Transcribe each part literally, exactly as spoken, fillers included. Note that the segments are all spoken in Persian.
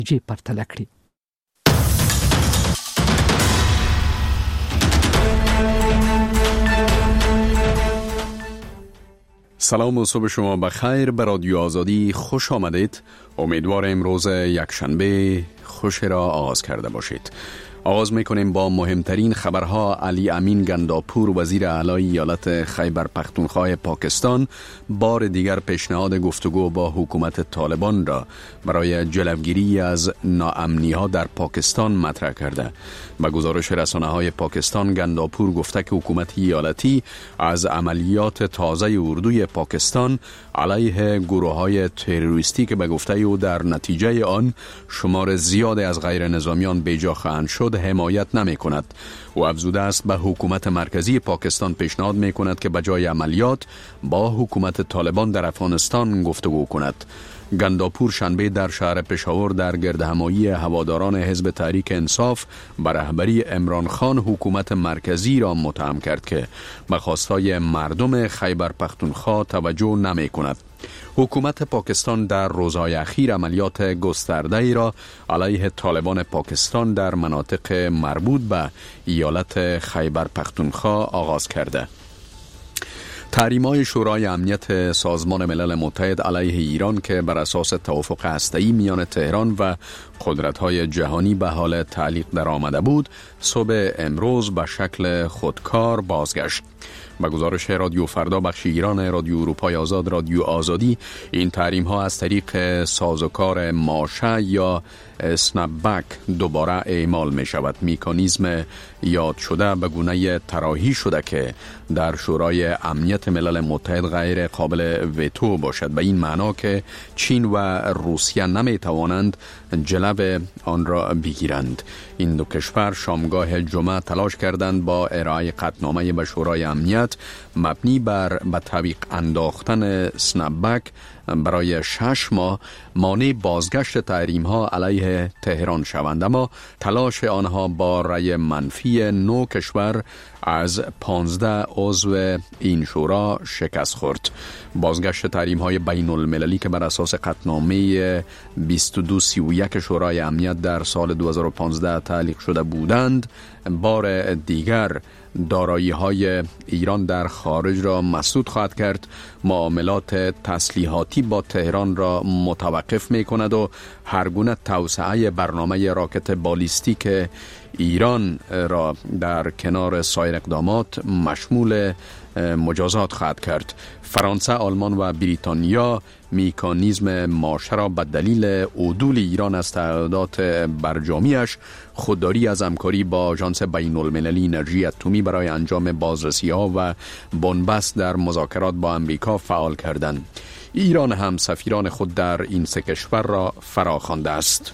نتیجې پرتله کړي. سلام و صبح شما بخیر. به رادیو آزادی خوش آمدید. امیدوارم روز یکشنبه خوش را آغاز کرده باشید. آغاز میکنیم با مهمترین خبرها. علی امین گنداپور وزیر اعلی ایالت خیبر پختونخوا پاکستان بار دیگر پیشنهاد گفتگو با حکومت طالبان را برای جلوگیری از ناامنی‌ها در پاکستان مطرح کرده. با گزارش رسانه‌های پاکستان، گنداپور گفته که حکومت ایالتی از عملیات تازه اردوی پاکستان علیه گروه‌های تروریستی که به گفته او در نتیجه آن شمار زیادی از غیر نظامیان بیجا خواهند شد حمایت نمی کند. و افزوده است به حکومت مرکزی پاکستان پیشنهاد می کند که بجای عملیات با حکومت طالبان در افغانستان گفتگو کند. گنداپور شنبه در شهر پشاور در گردهمایی هواداران حزب تحریک انصاف به رهبری عمران خان حکومت مرکزی را متهم کرد که به خواستای مردم خیبر پختونخوا توجه نمی کند. حکومت پاکستان در روزهای اخیر عملیات گسترده‌ای را علیه طالبان پاکستان در مناطق مربوط به ایالت خیبر پختونخوا آغاز کرده. تحریم‌های شورای امنیت سازمان ملل متحد علیه ایران که بر اساس توافق هسته‌ای میان تهران و قدرت‌های جهانی به حال تعلیق در آمده بود، صبح امروز به شکل خودکار بازگشت. با گزارش رادیو فردا بخش ایران رادیو اروپای آزاد رادیو آزادی، این تحریم ها از طریق سازوکار ماشه یا اسنپ بک دوباره اعمال می شود. میکانیزم یاد شده به گونه طراحی شده که در شورای امنیت ملل متحد غیر قابل ویتو باشد، به این معنا که چین و روسیه نمی توانند جلو آن را بگیرند. این دو کشور شامگاه جمعه تلاش کردند با ارائه قطعنامه به شورای امنیت مبنی بر به تعویق انداختن اسنپ بک برای شش ماه مانع بازگشت تحریم ها علیه تهران شوند، اما تلاش آنها با رأی منفی نو کشور از پانزده عضو این شورا شکست خورد. بازگشت تحریم های بین المللی که بر اساس قطعنامه بیست و دو سی و یک شورای امنیت در سال دو هزار و پانزده تعلیق شده بودند، بار دیگر دارایی های ایران در خارج را مسدود خواهد کرد، معاملات تسلیحاتی با تهران را متوقف می کند و هر گونه توسعه برنامه راکت بالیستیک ایران را در کنار سایر اقدامات مشمول مجازات خواهد کرد. فرانسه، آلمان و بریتانیا میکانیزم ماشه را به دلیل عدول ایران از تعهدات برجامیش خودداری از همکاری با آژانس بین المللی انرژی اتمی برای انجام بازرسی ها و بنبست در مذاکرات با امریکا فعال کردند. ایران هم سفیران خود در این سه کشور را فراخوانده است.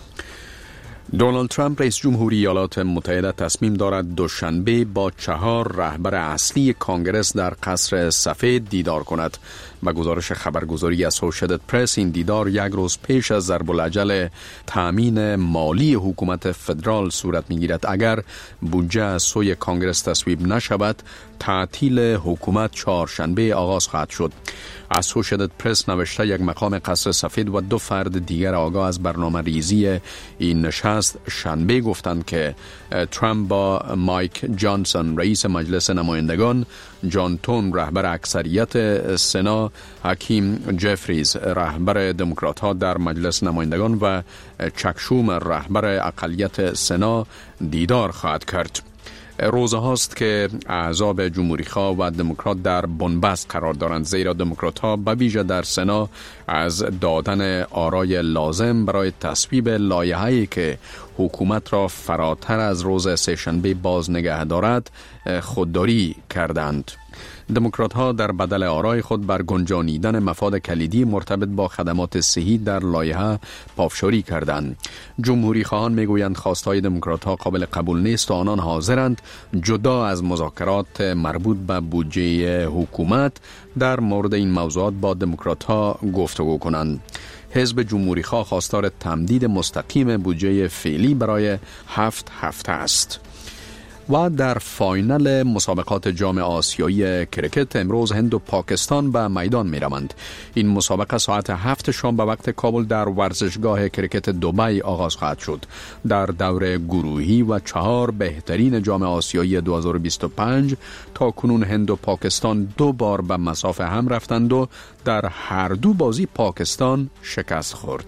دونالد ترامپ رئیس جمهوری ایالات متحده تصمیم دارد دوشنبه با چهار رهبر اصلی کانگرس در قصر سفید دیدار کند. با گزارش خبرگزاری اسوسییتد پرس، این دیدار یک روز پیش از ضرب الاجل تامین مالی حکومت فدرال صورت می‌گیرد. اگر بودجه از سوی کانگرس تصویب نشود، تعطیل حکومت چهارشنبه آغاز خواهد شد. اسوسییتد پرس نوشته یک مقام قصر سفید و دو فرد دیگر آگاه از برنامه ریزی این نشست شنبه گفتند که ترامپ با مایک جانسون رئیس مجلس نمایندگان، جان تون رهبر اکثریت سنا، حکیم جفریز رهبر دموکرات ها در مجلس نمایندگان و چک شومر رهبر اقلیت سنا دیدار خواهد کرد. روزه هاست که احزاب جمهوری‌خواه و دموکرات در بنبست قرار دارند، زیرا دموکرات‌ها به ویژه در سنا از دادن آرای لازم برای تصویب لایحه‌ای که حکومت را فراتر از روز سه‌شنبه باز نگه دارد خودداری کردند. دموکرات ها در بدل آرای خود بر گنجانیدن مفاد کلیدی مرتبط با خدمات صحی در لایحه پافشاری کردند. جمهوری خواهان میگویند خواستهای دموکرات ها قابل قبول نیست و آنان حاضرند جدا از مذاکرات مربوط به بودجه حکومت در مورد این موضوعات با دموکرات ها گفتگو کنند. حزب جمهوری خواه خواستار تمدید مستقیم بودجه فعلی برای هفت هفته است. و در فاینال مسابقات جام آسیایی کرکت امروز هند و پاکستان به میدان می روند. این مسابقه ساعت هفت شام به وقت کابل در ورزشگاه کرکت دبی آغاز خواهد شد. در دور گروهی و چهار بهترین جام آسیایی دو هزار و بیست و پنج تا کنون هند و پاکستان دو بار به مسافه هم رفتند و در هر دو بازی پاکستان شکست خورد.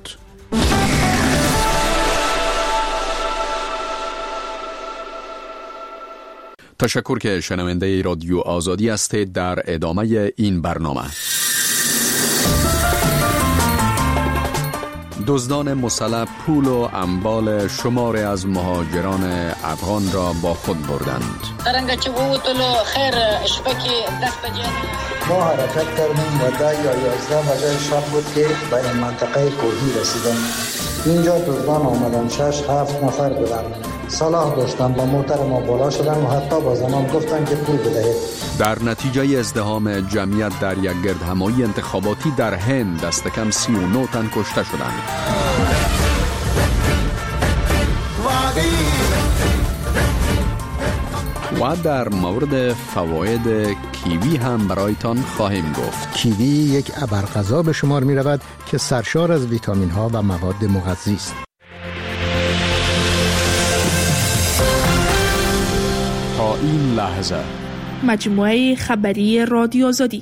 تشکر که شنونده رادیو آزادی هستید. در ادامه این برنامه دزدان مسلح پول و اموال شماری از مهاجران افغان را با خود بردند. ما حرکت کردیم و ده یا یازده بجه شب بود که به این منطقه کوهی رسیدیم. اینجا دزدان آمدن، شش هفت نفر بودن. سلاح داشتن، با موتر ما بالا شدن و حتی با زنان گفتن که پول بدهید. در نتیجه ازدحام جمعیت در یک گردهمایی انتخاباتی در هند دست کم سی و نه تن کشته شدند. و در مورد فواید کیوی هم برایتان خواهیم گفت. کیوی یک ابرغذا به شمار می رود که سرشار از ویتامین ها و مواد مغذی است. تا این لحظه مجموعه خبری رادیو آزادی.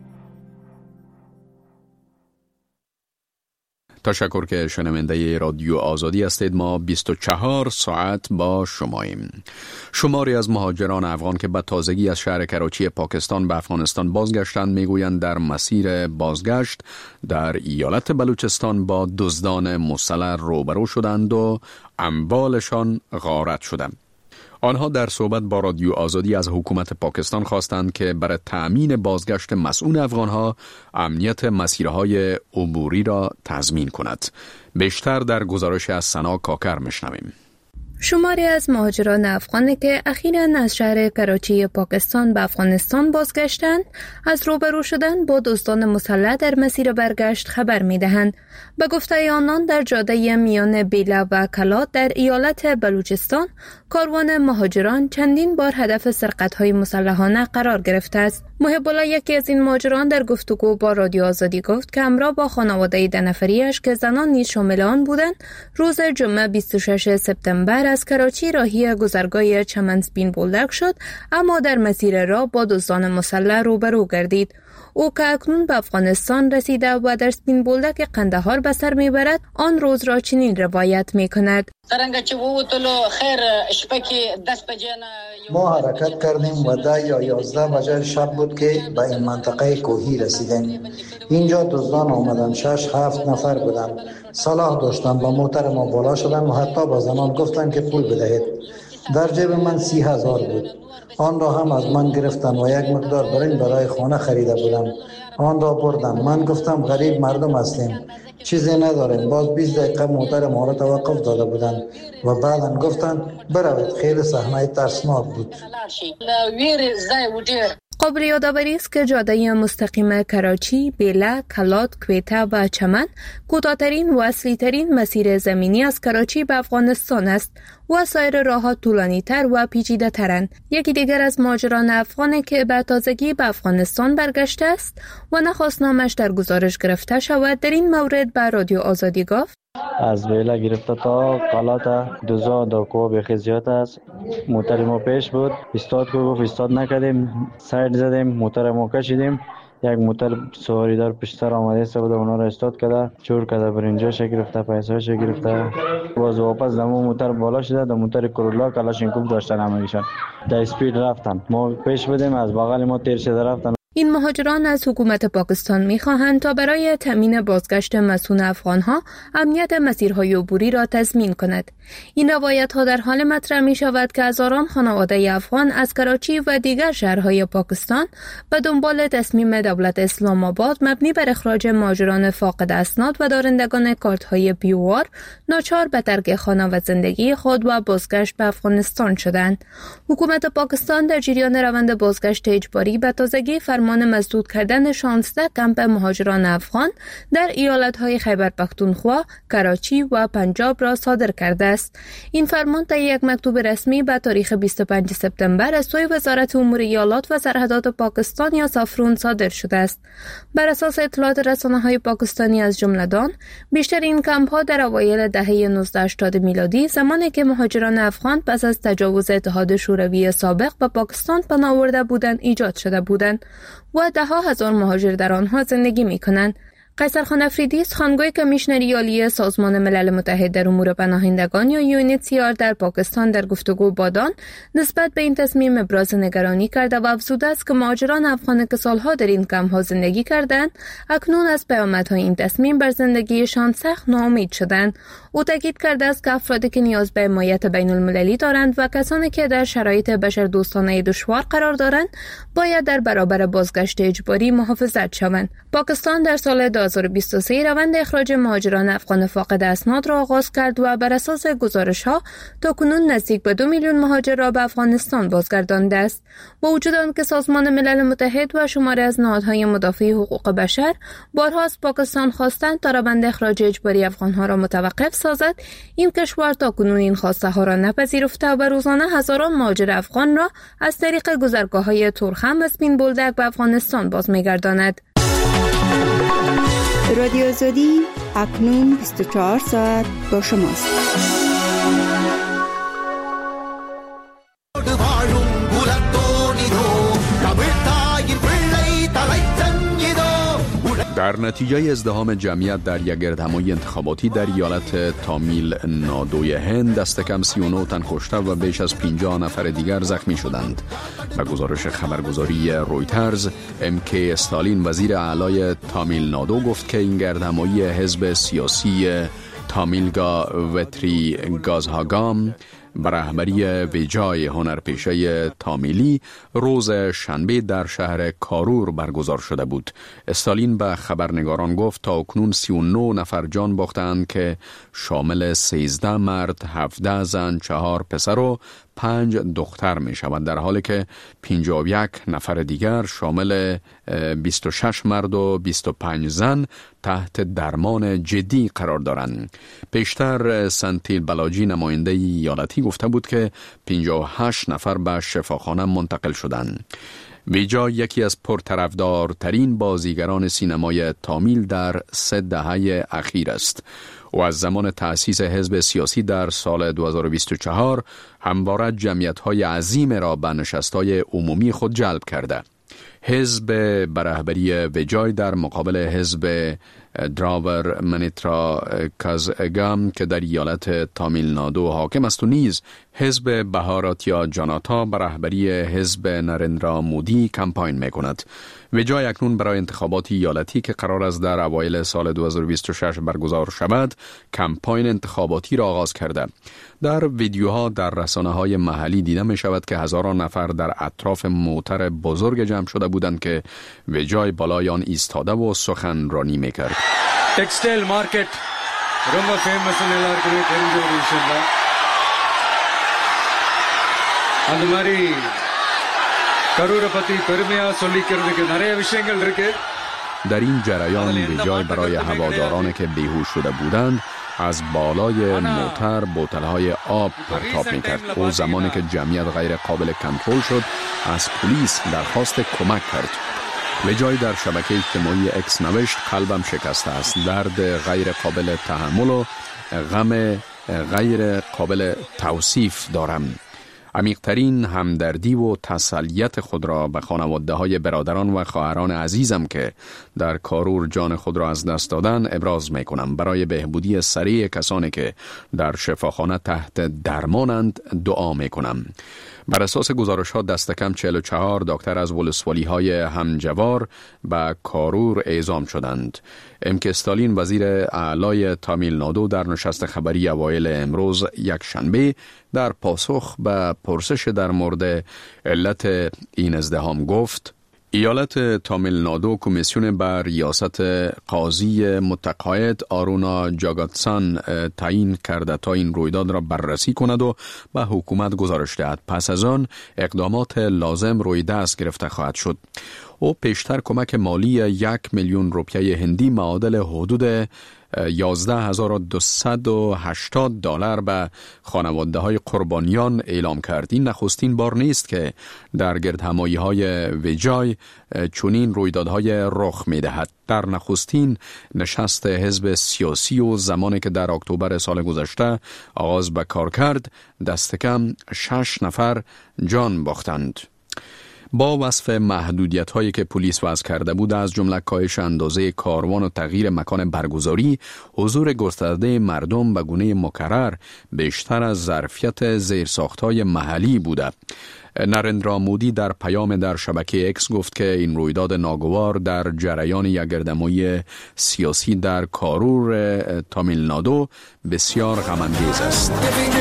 تشکر که شنونده رادیو آزادی هستید. ما بیست و چهار ساعت با شماییم. شماری از مهاجران افغان که به تازگی از شهر کراچی پاکستان به افغانستان بازگشتند میگویند در مسیر بازگشت در ایالت بلوچستان با دزدان مسلح روبرو شدند و اموالشان غارت شدند. آنها در صحبت با رادیو آزادی از حکومت پاکستان خواستند که برای تأمین بازگشت مسئول افغانها امنیت مسیرهای عبوری را تضمین کند. بیشتر در گزارش از سنا کاکر میشنویم. شماری از مهاجران افغانی که اخیراً از شهر کراچی پاکستان به افغانستان بازگشتند از روبرو شدن با دزدان مسلح در مسیر برگشت خبر می‌دهند. به گفته آنان در جاده میان بیلا و کلات در ایالت بلوچستان کاروان مهاجران چندین بار هدف سرقت‌های مسلحانه قرار گرفته است. محب الله یکی از این مهاجران در گفتگو با رادیو آزادی گفت که همراه با خانواده ده نفریش که زنان نیز شامل آن بودند روز جمعه بیست و ششم سپتامبر از کراچی راهی گذرگاه چمن سپین بولدک شد، اما در مسیر راه با دزدان مسلح روبرو گردید. او که اکنون به افغانستان رسیده و در سپین بولدک قندهار به سر میبرد آن روز را چنین روایت میکند. ما حرکت کردیم و ده یا یازده بجه شب بود که به این منطقه کوهی رسیدیم. اینجا دزدان آمدن، شش هفت نفر بودن. سلاح داشتن، با موتر ما بالا شدن و حتی با زنان گفتن که پول بدهید. در جیب من سی هزار بود. آن را هم از من گرفتن و یک مقدار برنج برای خانه خریده بودم. آن را بردم. من گفتم غریب مردم هستیم، چیزی نداریم. باز بیست دقیقه موتر ما را توقف داده بودن و بعداً گفتن بروید. خیلی صحنه ترسناک بود. قابل یادآوری است که جاده مستقیم کراچی، بیلا، کلات، کویته و چمن کوتاه‌ترین و اصلی‌ترین مسیر زمینی از کراچی به افغانستان است و سایر راه‌ها طولانی‌تر و پیچیده‌ترند. یکی دیگر از مهاجران افغانی که به تازگی به افغانستان برگشته است و نخواست نامش در گزارش گرفته شود در این مورد به رادیو آزادی گفت: از بیلا گرفته تا کلات دوزا داکو بخی زیاد است. موتر ما پیش بود، استاد کو گفت استاد نکردیم، ساید زدیم، موتر ما کشیدیم. یک موتر سواری دار پشتر آمده است بود، اونا را استاد کرده، چور کرده، برنجاش گرفته، پیساش گرفته. باز واپس دمو موتر بالا شده، دم موتر کرولا کلاشینکوف داشتن همگیشان. در اسپید رفتن. ما پیش بودیم، از بغل ما تیر شده رفتن. این مهاجران از حکومت پاکستان می‌خواهند تا برای تامین بازگشت مسئول افغان‌ها امنیت مسیرهای عبوری را تضمین کند. این روایت‌ها در حال مطرح می‌شود که هزاران خانواده افغان از کراچی و دیگر شهرهای پاکستان به دنبال تصمیم دولت اسلام آباد مبنی بر اخراج مهاجران فاقد اسناد و دارندگان کارت‌های پیوار ناچار به ترک خانه و زندگی خود و بازگشت به افغانستان شدند. حکومت پاکستان در جریان روند بازگشت اجباری به تازگی فرمان فرمان مسدود کردن شانزده کمپ مهاجران افغان در ایالت‌های خیبر پختونخوا، کراچی و پنجاب را صادر کرده است. این فرمان در یک مکتوب رسمی به تاریخ بیست و پنجم سپتامبر از سوی وزارت امور ایالات و سرحدات پاکستان یا سافرون صادر شده است. بر اساس اطلاعات رسانه‌های پاکستانی از جمله دان، بیشتر این کمپ‌ها در اوایل دهه نوزده هشتاد میلادی، زمانی که مهاجران افغان پس از تجاوز اتحاد شوروی سابق به پاکستان پناه برده بودند ایجاد شده بودند و ده ها هزار مهاجر در آنها زندگی می‌کنند. قیصر خان افریدی، سخنگوی کمیشنری عالی سازمان ملل متحد در امور پناهندگان یا یو ان اچ سی آر در پاکستان در گفتگو با دان نسبت به این تصمیم ابراز نگرانی کرده و افزوده است که مهاجران افغان که سالها در این کمپ‌ها زندگی کردند، اکنون از پیامدهای این تصمیم بر زندگیشان سخت ناامید شدند. او تاکید کرده است که افرادی که نیاز به حمایت بین‌المللی دارند و کسانی که در شرایط بشردوستانه دشوار قرار دارند، باید در برابر بازگشت اجباری محافظت شوند. پاکستان در سال دو هزار و بیست و سه روند اخراج مهاجران افغان فاقد اسناد را آغاز کرد و بر اساس گزارش‌ها تاکنون نزدیک به دو میلیون مهاجر را به افغانستان بازگردانده است. با وجود آنکه سازمان ملل متحد و شماری از نهادهای مدافع حقوق بشر بارها از پاکستان خواستند تا روند اخراج اجباری افغان‌ها را متوقف سازد، این کشور تاکنون این خواسته ها را نپذیرفته و روزانه هزاران مهاجر افغان را از طریق گذرگاه‌های تورخم و سپین بولدک به افغانستان باز می‌گرداند. رادیو آزادی اکنون بیست و چهار ساعت با شماست. در نتیجه ازدحام جمعیت در یک گردهمایی انتخاباتی در ایالت تامیل نادوی هند، دست کم سی و نه تن کشته و بیش از پنجاه نفر دیگر زخمی شدند. به گزارش خبرگزاری رویترز، ام کی استالین، وزیر اعلای تامیل نادو، گفت که این گردهمایی حزب سیاسی تامیلگا وتری گازهاگام به رهبری ویجای هنرپیشه تامیلی روز شنبه در شهر کارور برگزار شده بود. استالین به خبرنگاران گفت تا اکنون سی و نه نفر جان باختند که شامل سیزده مرد، هفده زن، چهار پسر و پنج دختر می شوند، در حالی که پنجاه و یک نفر دیگر شامل بیست و شش مرد و بیست و پنج زن تحت درمان جدی قرار دارند. پیشتر سنتیل بلاجی، نماینده ایالتی، گفته بود که پنجاه و هشت نفر به شفاخانه منتقل شدند. ویجای یکی از پرطرفدارترین بازیگران سینمای تامیل در سه دهه اخیر است. و از زمان تأسیس حزب سیاسی در سال دو هزار و بیست و چهار همواره جمعیت‌های عظیم را به نشست‌های عمومی خود جلب کرده. حزب به رهبری ویجای در مقابل حزب دراور منیترا کازگام که در ایالت تامیل نادو حاکم است و نیز حزب بهاراتیا جاناتا به رهبری حزب نرندرا مودی کمپاین می‌کند. ویجای اکنون برای انتخابات ایالتی که قرار است در اوایل سال دو هزار و بیست و شش برگزار شود، کمپاین انتخاباتی را آغاز کرده. در ویدیوها در رسانه‌های محلی دیده می شود که هزاران نفر در اطراف موتر بزرگ جمع شده بودند که ویجای بالای آن ایستاده و سخنرانی می‌کرد. Textile market ரொம்ப ஃபேமஸ் எல்லாருக்குமே தெரிஞ்ச ஒரு விஷயம் தான். அந்த மாதிரி கரூரை பத்தி பெருமையா சொல்லிக்கிறதுக்கு நிறைய விஷயங்கள் இருக்கு. در این جریان ویجای برای هوادارانی که بیهوش شده بودند از بالای موتر بوتل‌های آب پرتاب می‌کرد. او زمانی که جمعیت غیر قابل کنترل شد از پلیس درخواست کمک کرد. ویجای در شبکه اجتماعی اکس نوشت: قلبم شکسته است، درد غیر قابل تحمل و غم غیر قابل توصیف دارم. عمیق‌ترین همدردی و تسلیت خود را به خانواده‌های برادران و خواهران عزیزم که در کارور جان خود را از دست دادن ابراز می‌کنم. برای بهبودی سریع کسانی که در شفاخانه تحت درمانند دعا می‌کنم. بر اساس گزارش‌ها دست کم چهل و چهار دکتر از ولسوالی‌های همجوار به کارور اعزام شدند. ام کی استالین، وزیر اعلای تامیل نادو، در نشست خبری اوایل امروز یک شنبه در پاسخ به پرسش در مورد علت این ازدحام گفت: ایالت تامیل نادو کمیسیون بر ریاست قاضی متقاعد آرونا جاگاتسان تعیین کرده تا این رویداد را بررسی کند و به حکومت گزارش دهد. پس از آن اقدامات لازم روی دست گرفته خواهد شد. او پیشتر کمک مالی یک میلیون روپیه هندی معادل حدود یازده هزار و دویست و هشتاد دلار به خانواده های قربانیان اعلام کرد. این نخستین بار نیست که در گردهمایی های ویجای چنین رویدادهای رخ می دهد. در نخستین نشست حزب سیاسی و زمانی که در اکتبر سال گذشته آغاز به کار کرد، دست کم شش نفر جان باختند. با وصف محدودیت هایی که پلیس وضع کرده بود، از جمله کاهش اندازه کاروان و تغییر مکان برگزاری، حضور گسترده مردم به گونه مکرر بیشتر از ظرفیت زیرساخت‌های محلی بوده. نریندرا مودی در پیام در شبکه اکس گفت که این رویداد ناگوار در جریان یک گردهمایی سیاسی در کارور تامیل نادو بسیار غم‌انگیز است.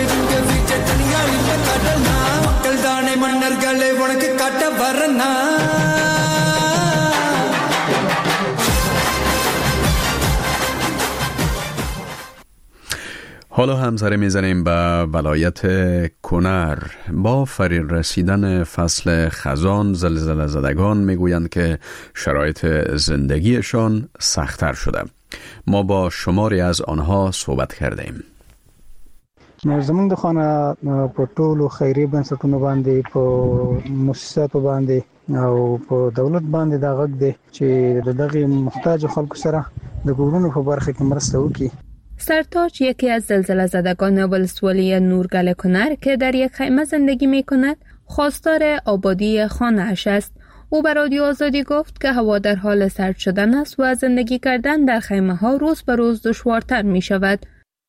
حالا هم سر میزنیم به ولایت کنر. با فریر رسیدن فصل خزان، زلزله زدگان میگویند که شرایط زندگیشان سخت‌تر شده. ما با شماری از آنها صحبت کردیم. زمونږ د خانه په ټولو خیري بنسټونو باندې په مؤسساتو باندې او په دولت باندې دا غږ دی چې دغه محتاج خلکو سره د ګورونو په برخه کې مرسته وکړي. سرتاج یکی از زلزله زدگان ولسوالی نورگل کنر که در یک خیمه زندگی می کند، خواستار آبادی خانه اش است. او به رادیو آزادی گفت که هوا در حال سرد شدن است و زندگی کردن در خیمه ها روز به روز دشوارتر می شود.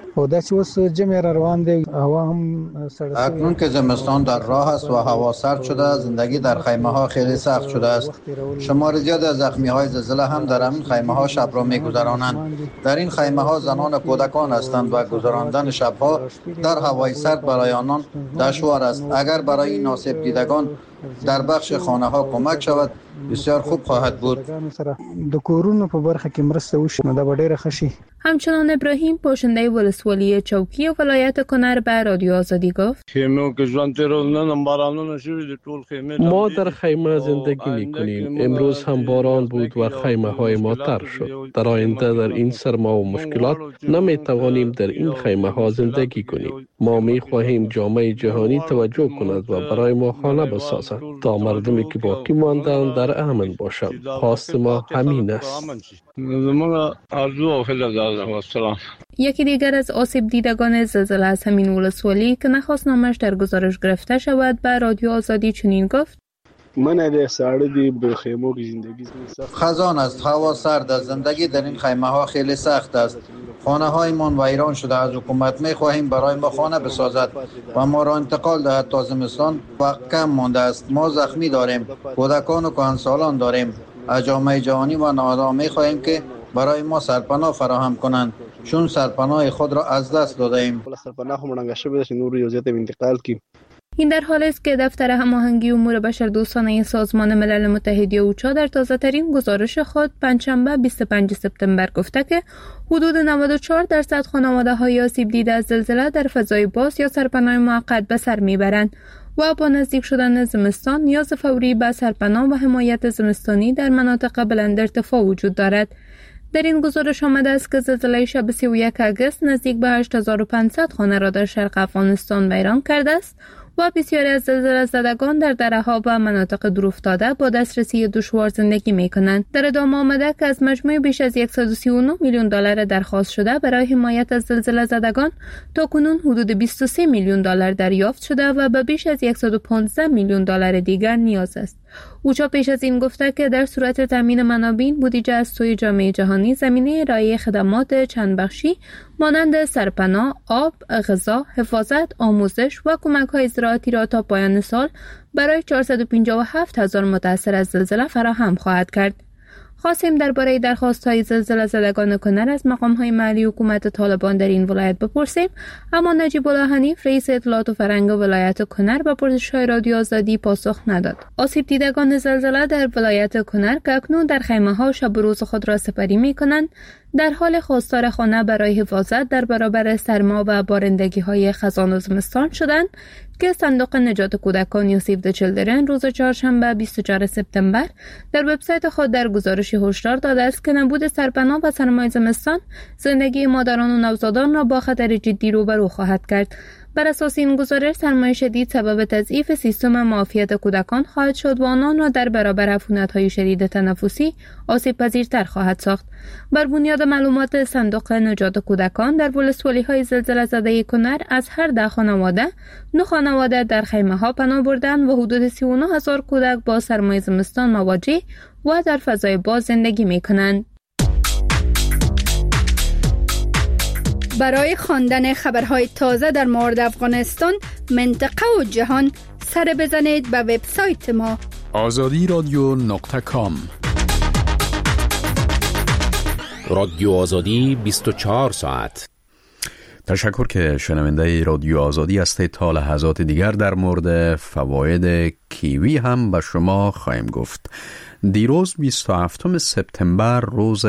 اکنون که زمستان در راه است و هوا سرد شده، زندگی در خیمه ها خیلی سخت شده است. شمار زیاد از زخمی های زلزله هم در همین خیمه ها شب را می گذرانند. در این خیمه ها زنان و کودکان هستند و گذراندن شب ها در هوای سرد برای آنان دشوار است. اگر برای این آسیب دیدگان در بخش خانه ها کمک شود بسیار خوب خواهد بود. همچنان ابراهیم پوشنده ولسوالی چوکی و ولایت کنر به رادیو آزادی گفت ما در خیمه زندگی می کنیم. امروز هم باران بود و خیمه های ما تر شد. در آینده در این سرما و مشکلات نمی توانیم در این خیمه ها زندگی کنیم. ما می خواهیم جامعه جهانی توجه کند و برای ما خانه بسازد تا مردمی که باقی ماندند در امن باشند. خواست ما همین است. یکی دیگر از آسیب دیدگان زلزله از همین ولسوالی که نخواست نامش در گزارش گرفته شود به رادیو آزادی چنین گفت: خزان است، هوا سرد است، زندگی در این خیمه ها خیلی سخت است. خانه های من ویران شده. از حکومت می خواهیم برای ما خانه بسازد و ما را انتقال دهد تا زمستان وقت کم مانده است. ما زخمی داریم، کودکان و کهنسالان داریم. از جامعه جهانی و نهادها می خواهیم که برای ما سرپناه فراهم کنند، چون سرپناه خود را از دست داده ایم. این در حالی است که دفتر هماهنگی امور بشردوستانه سازمان ملل متحد اوچا در تازه‌ترین گزارش خود پنجشنبه بیست و پنجم سپتامبر گفته که حدود نود و چهار درصد خانواده‌های آسیب دیده از زلزله در فضای باز یا سرپناه موقت به سر میبرند و با نزدیک شدن زمستان نیاز فوری به سرپناه و حمایت زمستانی در مناطق بلند ارتفاع وجود دارد. در این گزارش آمده است که زلزله شب سی و یک آگوست نزدیک به هشت هزار و پانصد خانه را در شرق افغانستان ویران کرده است و بسیاری از زلزله زدگان در دره‌ها و مناطق دورافتاده با دسترسی دشوار زندگی می‌کنند. در ادامه آمده که از مجموع بیش از صد و سی و نه میلیون دلار درخواست شده برای حمایت از زلزله زدگان، تاکنون حدود بیست و سه میلیون دلار دریافت شده و به بیش از صد و پانزده میلیون دلار دیگر نیاز است. اوچا پیش از این گفته که در صورت تامین منابع بودجه از سوی جامعه جهانی زمینه ارائه خدمات چند بخشی مانند سرپناه، آب، غذا، حفاظت، آموزش و کمک‌های زراعتی را تا پایان سال برای چهارصد و پنجاه و هفت هزار متاثر از زلزله فراهم خواهد کرد. خواستیم درباره درخواست‌های زلزله زدگان کنر از مقام‌های محلی حکومت طالبان در این ولایت بپرسیم، اما نجیب الله حنیف رئیس اطلاعات و فرهنگ ولایت کنر به پرسش‌های رادیو آزادی پاسخ نداد. آسیب دیدگان زلزله در ولایت کنر که اکنون در خیمه‌ها شب و روز خود را سپری می‌کنند، در حال خواستار خانه برای حفاظت در برابر سرما و بارندگی‌های خزان و زمستان شدند که صندوق نجات کودکان یا سیو د چیلدرن روز چهارشنبه بیست و چهارم سپتامبر در وبسایت خود در گزارشی هشدار داده است که نبود سرپناه و سرمای زمستان زندگی مادران و نوزادان را با خطر جدی روبرو خواهد کرد. بر اساس این گزارش سرمای شدید سبب تضعیف سیستم معافیت کودکان خواهد شد و آنان را در برابر عفونت‌های شدید تنفسی آسیب پذیرتر خواهد ساخت. بر بنیاد معلومات صندوق نجات کودکان در ولسوالی‌های زلزله زده کنر از هر ده خانواده نه خانواده در خیمه‌ها پناه بردند و حدود سی و نه هزار کودک با سرمای زمستان مواجه و در فضای باز زندگی می‌کنند. برای خواندن خبرهای تازه در مورد افغانستان، منطقه و جهان سر بزنید به وبسایت ما آزادی رادیو نقطه کام. رادیو آزادی بیست و چهار ساعت. تشکر که شنونده رادیو آزادی هستید. تا لحظات دیگر در مورد فواید کیوی هم به شما خواهیم گفت. دیروز بیست و هفتم سپتامبر روز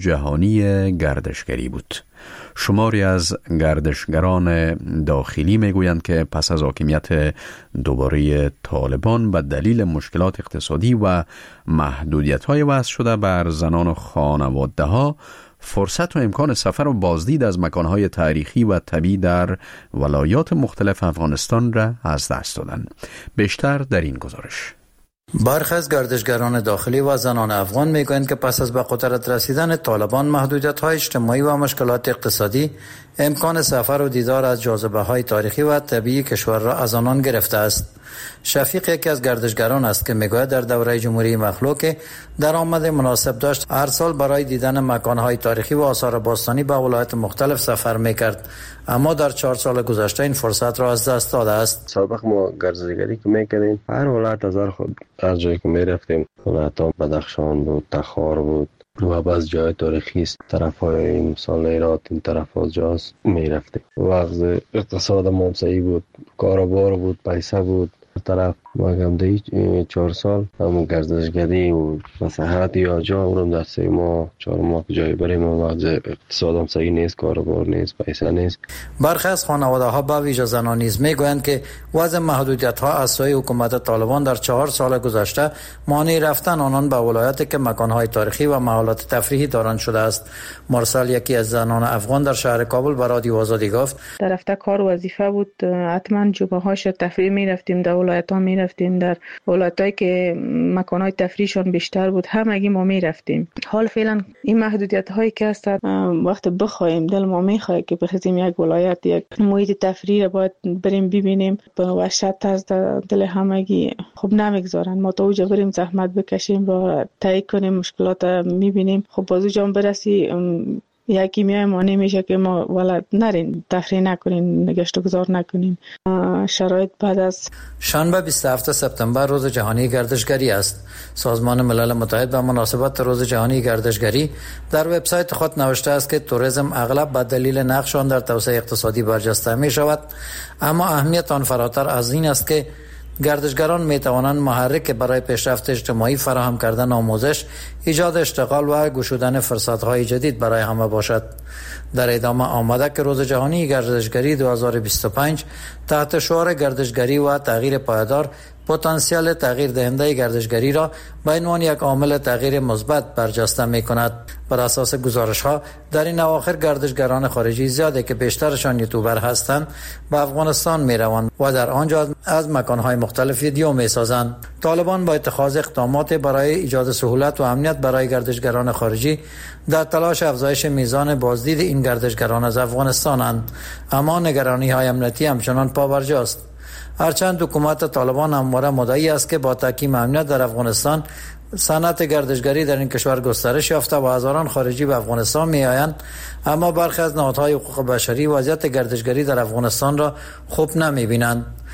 جهانی گردشگری بود. شماری از گردشگران داخلی میگویند که پس از حاکمیت دوباره طالبان به دلیل مشکلات اقتصادی و محدودیت‌های وضع شده بر زنان و خانواده‌ها فرصت و امکان سفر و بازدید از مکانهای تاریخی و طبیعی در ولایات مختلف افغانستان را از دست دادند. بیشتر در این گزارش. برخی از گردشگران داخلی و زنان افغان میگویند که پس از به قدرت رسیدن طالبان محدودیت‌های اجتماعی و مشکلات اقتصادی امکان سفر و دیدار از جاذبه‌های تاریخی و طبیعی کشور را از آنان گرفته است. شفیق یکی از گردشگران است که میگوید در دوره جمهوری مخلوع درآمد مناسب داشت، هر سال برای دیدن مکان‌های تاریخی و آثار باستانی به ولایات مختلف سفر میکرد، اما در چهار سال گذشته این فرصت را از دست داده است. سابق ما گردشگری که میکردیم هر ولایت از هر خود از جایی که میرفتیم، ولایت‌ها بدخشان بود، تخار بود و بعض جای تاریخی است، طرف های مثال ایرات این طرف ها جاست میرفتیم. وقت اقتصاد ممسعی بود، کاروبار بود، پیسه بود طرف. مگم دی چهار سال همون گردشگری و مساحت یا جا اونم در سه ماه چهار ماه جای بریم و وقت اقتصاد هم صحیح نیست، کاروبار نیست، پیسه نیست. برخی از خانواده ها با ویژه زنان نیز میگویند که وضع محدودیت ها از سوی حکومت طالبان در چهار سال گذشته مانع رفتن آنان به ولایاتی که مکان های تاریخی و محلات تفریحی دارند شده است. مرسل یکی از زنان افغان در شهر کابل به رادیو آزادی گفت در رفته کار وظیفه بود، حتما جوبه هاش تفریح میرفتیم، در ولایت ها میرفتیم، در ولایتایی که مکان‌های تفریحشون بیشتر بود همگی ما میرفتیم. حال فعلا این محدودیت هایی که هست وقت بخوایم دل ما میخواد که بخوایم یک ولایت یک محیط تفریح را باید بریم ببینیم، به وحشت از دل همگی خب نمیگذارن ما تا اونجا بریم زحمت بکشیم و تایید کنیم مشکلات میبینیم. خب بازو جام برسی یکی میای ما نمیشه که ما ولد نرین تفریح نکنین، گشت و گذار نکنین. شرایط بعد از شنبه بیست و هفتم سپتامبر روز جهانی گردشگری است. سازمان ملل متحد به مناسبت روز جهانی گردشگری در وبسایت خود نوشته است که توریسم اغلب به دلیل نقش آن در توسعه اقتصادی برجسته می شود، اما اهمیت آن فراتر از این است که گردشگران می توانند محرک برای پیشرفت اجتماعی، فراهم کردن آموزش، ایجاد اشتغال و گشودن فرصت‌های جدید برای همه باشد. در ادامه آمده که روز جهانی گردشگری دو هزار و بیست و پنج تحت شعار گردشگری و تغییر پایدار پتانسیل تغییر دهنده گردشگری را به عنوان یک عامل تغییر مثبت برجسته می کند. بر اساس گزارش ها در این اواخر گردشگران خارجی زیاده که بیشترشان یوتیوبر هستند به افغانستان می روند و در آنجا از مکانهای مختلف ویدیو می سازند. طالبان با اتخاذ اقدامات برای ایجاد سهولت و امنیت برای گردشگران خارجی در تلاش افزایش میزان بازدید این گردشگران از افغانستانند، اما نگرانی های امنیتی همچنان پابرجاست. هرچند حکومت طالبان همواره مدعی است که با تحکیم امنیت در افغانستان صنعت گردشگری در این کشور گسترش یافته و هزاران خارجی به افغانستان می آیند، اما برخی از نهادهای حقوق بشری وضعیت گردشگری در افغانستان را خوب نمی بینند.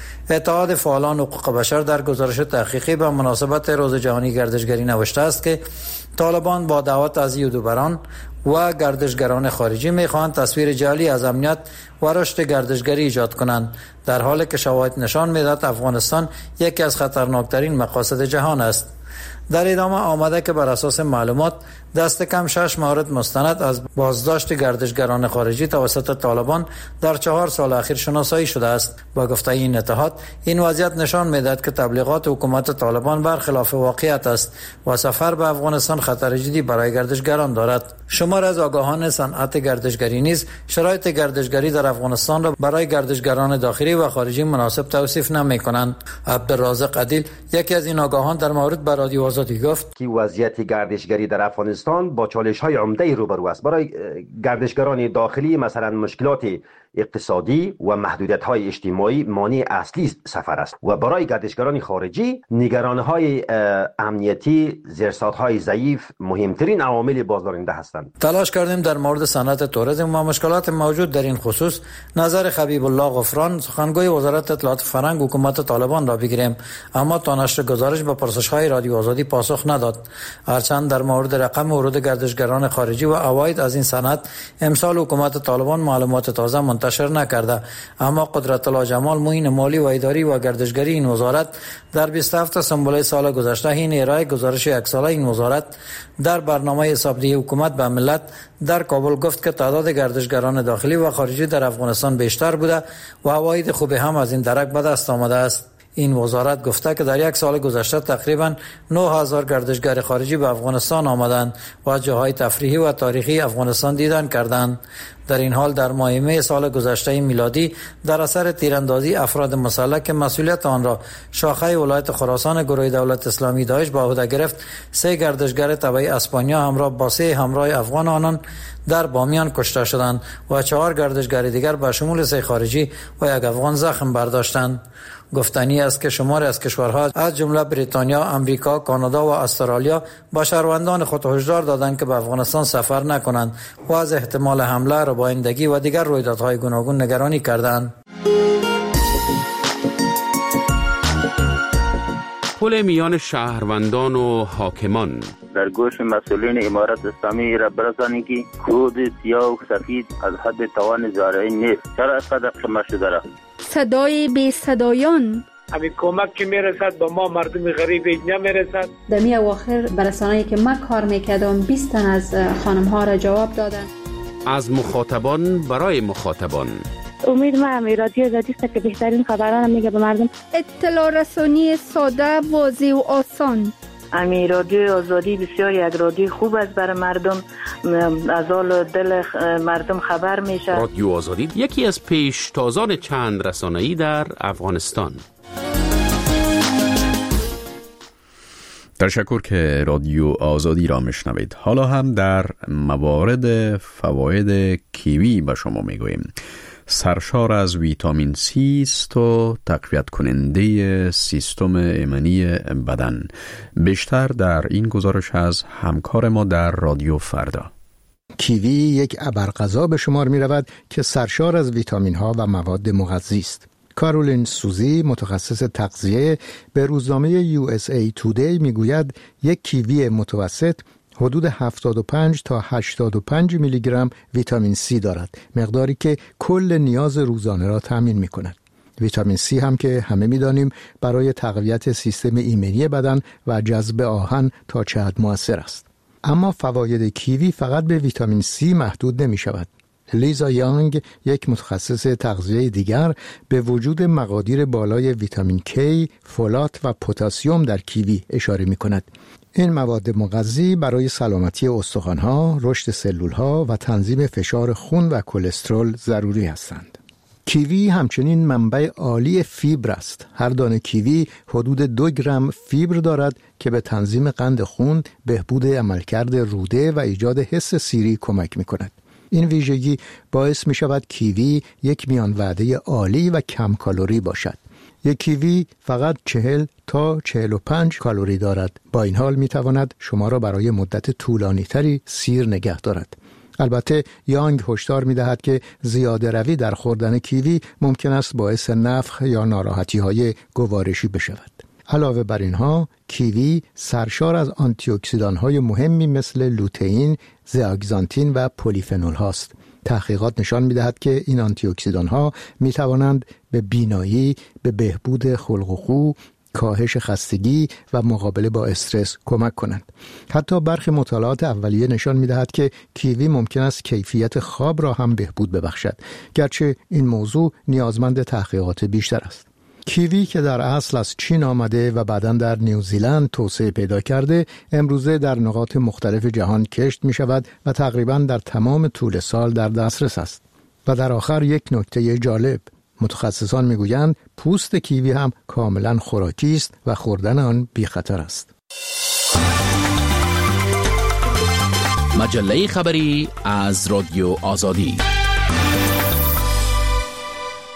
اتحاد فعالان حقوق بشر در گزارش تحقیقی به مناسبت روز جهانی گردشگری نوشته است که طالبان با دعوت از یوتیوبران و گردشگران خارجی میخواهند تصویر جعلی از امنیت و رشد گردشگری ایجاد کنند، در حالی که شواهد نشان میدهد افغانستان یکی از خطرناکترین مقاصد جهان است. در ادامه آمده که بر اساس معلومات دست کم شش مورد مستند از بازداشت گردشگران خارجی توسط طالبان در چهار سال اخیر شناسایی شده است. با گفته این اتحاد، این وضعیت نشان میدهد که تبلیغات حکومت طالبان برخلاف واقعیت است و سفر به افغانستان خطر جدی برای گردشگران دارد. شمار از آگاهان صنعت گردشگری نیز شرایط گردشگری در افغانستان را برای گردشگران داخلی و خارجی مناسب توصیف نمی‌کنند. عبدالرازق عدیل، یکی از این آگاهان، در مورد به رادیو آزادی گفت که وضعیت گردشگری در افغانستان با چالش‌های عمده روبرو است. برای گردشگران داخلی مثلا مشکلات اقتصادی و محدودیت‌های اجتماعی مانع اصلی سفر است و برای گردشگران خارجی نگرانی‌های امنیتی، زیرساخت‌های ضعیف مهمترین عوامل بازدارنده هستند. تلاش کردیم در مورد صنعت توریسم و مشکلات موجود در این خصوص نظر خبیب الله غفران، سخنگوی وزارت اطلاعات فرهنگ حکومت طالبان را بگیریم، اما تا نشر گزارش به پرسش‌های رادیو آزادی پاسخ نداد. هرچند در مورد رقم ورود گردشگران خارجی و عواید از این صنعت امسال حکومت طالبان معلومات تازه منتشر نکرده، اما قدرت الله جمال، معین مالی و اداری و گردشگری این وزارت، در بیست و هفتم سنبله سال گذشته این ارائه گزارش یک ساله این وزارت در برنامه حسابدهی حکومت به ملت در کابل گفت که تعداد گردشگران داخلی و خارجی در افغانستان بیشتر بوده و عواید خوبی هم از این درک به دست آمده است. این وزارت گفته که در یک سال گذشته تقریباً نه هزار گردشگر خارجی به افغانستان آمدند و جاهای تفریحی و تاریخی افغانستان دیدن کردند. در این حال در ماه می سال گذشته میلادی در اثر تیراندازی افراد مسلح که مسئولیت آن را شاخه ولایت خراسان گروه دولت اسلامی داعش به عهده گرفت، سه گردشگر تبع اسپانیا همراه با سه همراه افغان آنان در بامیان کشته شدند و چهار گردشگر دیگر به شمول سه خارجی و یک افغان زخم برداشتند. گفتنی است که شماری از کشورها از جمله بریتانیا، امریکا، کانادا و استرالیا با شهروندان خود هشدار دادند که به افغانستان سفر نکنند و از احتمال حمله، ربایندگی و دیگر رویدادهای گوناگون نگرانی کردند. پل میان شهروندان و حاکمان در گوش مسئولین امارت اسلامی را برسانید که کود سیاه و سفید از حد توان زارعی نیست. چرا اینقدر قمه شده را؟ صدای بی صدایان، همین کمک که میرسد به ما مردم غریب نمیرسد. در می اواخر برسانه‌ای که من کار میکردم بیست تن از خانم ها را جواب دادن. از مخاطبان برای مخاطبان. امید ما هم رادیو آزادی است که بهترین خبران میگه به مردم. اطلاع رسانی ساده، واضح و آسان. امی رادیو آزادی بسیار یک رادیو خوب است برای مردم، از حال دل مردم خبر میشه. رادیو آزادی یکی از پیشتازان چند رسانه‌ای در افغانستان. تشکر که رادیو آزادی را میشنوید. حالا هم در موارد فواید کیوی به شما میگوییم. سرشار از ویتامین سی است و تقویت کننده سیستم ایمنی بدن. بیشتر در این گزارش از همکار ما در رادیو فردا. کیوی یک ابرغذا به شمار می رود که سرشار از ویتامین ها و مواد مغذی است. کارولین سوزی، متخصص تغذیه، به روزنامه یو اس ای تودی می گوید یک کیوی متوسط حدود هفتاد و پنج تا هشتاد و پنج میلی گرم ویتامین سی دارد، مقداری که کل نیاز روزانه را تامین می کند. ویتامین سی هم که همه می دانیم برای تقویت سیستم ایمنی بدن و جذب آهن تا چه حد مؤثر است. اما فواید کیوی فقط به ویتامین سی محدود نمی شود. لیزا یانگ، یک متخصص تغذیه دیگر، به وجود مقادیر بالای ویتامین کی، فولات و پتاسیم در کیوی اشاره می کند. این مواد مغذی برای سلامتی استخوان‌ها، رشد سلول‌ها و تنظیم فشار خون و کلسترول ضروری هستند. کیوی همچنین منبع عالی فیبر است. هر دانه کیوی حدود دو گرم فیبر دارد که به تنظیم قند خون، بهبود عملکرد روده و ایجاد حس سیری کمک می‌کند. این ویژگی باعث می‌شود کیوی یک میان وعده عالی و کم کالری باشد. یک کیوی فقط چهل تا چهل و پنج کالری دارد. با این حال می‌تواند شما را برای مدت طولانی تری سیر نگه دارد. البته یانگ هشدار می‌دهد که زیاده روی در خوردن کیوی ممکن است باعث نفخ یا ناراحتی‌های گوارشی بشود. علاوه بر اینها، کیوی سرشار از آنتی اکسیدان‌های مهمی مثل لوتئین، زئاگزانتین و پلیفنول هاست. تحقیقات نشان می‌دهد که این آنتی اکسیدان‌ها می‌توانند به بینایی، به بهبود خلق و خو، کاهش خستگی و مقابله با استرس کمک کنند. حتی برخی مطالعات اولیه نشان می‌دهد که کیوی ممکن است کیفیت خواب را هم بهبود ببخشد، گرچه این موضوع نیازمند تحقیقات بیشتر است. کیوی که در اصل از چین آمده و بعداً در نیوزیلند توسعه پیدا کرده، امروزه در نقاط مختلف جهان کشت می شود و تقریباً در تمام طول سال در دسترس است. و در آخر یک نکته جالب، متخصصان می گویند پوست کیوی هم کاملاً خوراکی است و خوردن آن بی خطر است. مجله خبری از رادیو آزادی.